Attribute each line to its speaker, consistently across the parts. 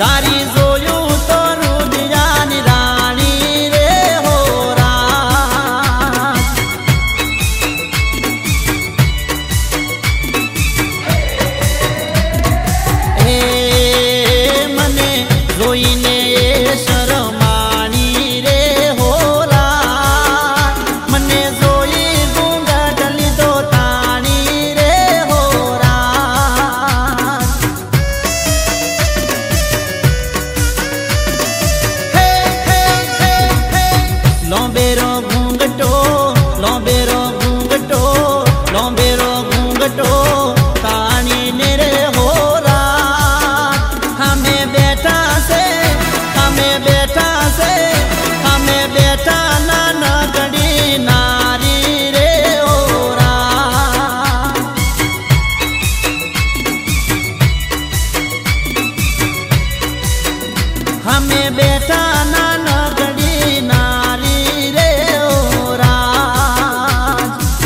Speaker 1: तारी जोयू तो रुदियानी रानी रे हो रात। ए मने जोईने शरमानी रे हो रात। मने जोई घूंघट लीधो ताणी रे हो रात। लोंबेरो घूंघटो लोंबेरो घूंघटो लोंबेरो घूंघटो तानी नेरे हो रात। हमें बैठा से हमें बैठा से हमें बैठा नाना गड़ी नारी रे हो रात। हमें बैठा नाना गड़ी नारी रे हो राज।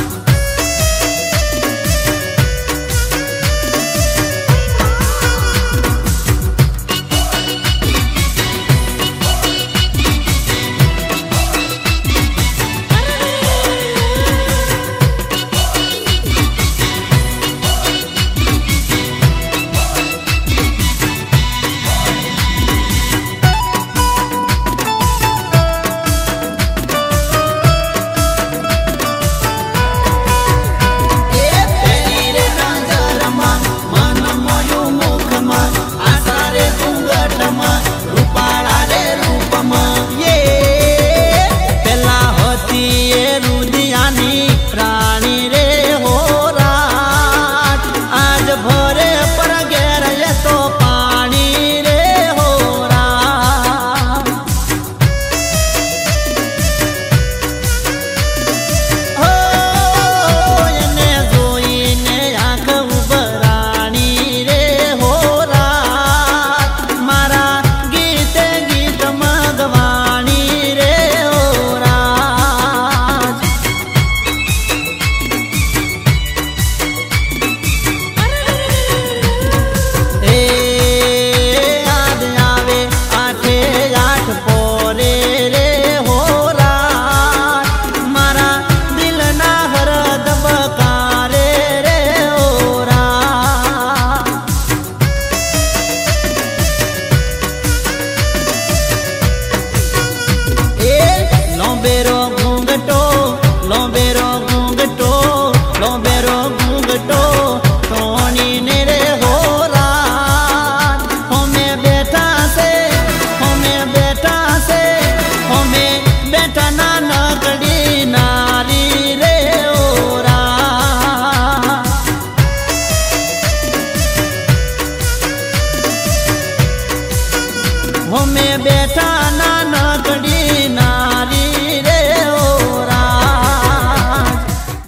Speaker 1: लोंबेरो घूंघटो लोंबेरो घूंघटो लोंबेरो घूंघटो तोनी नेरे हो रात। हमें बैठा से हमें बैठा से हमें बैठा ना नकड़ी नारी रे हो रात। हमें बैठा ना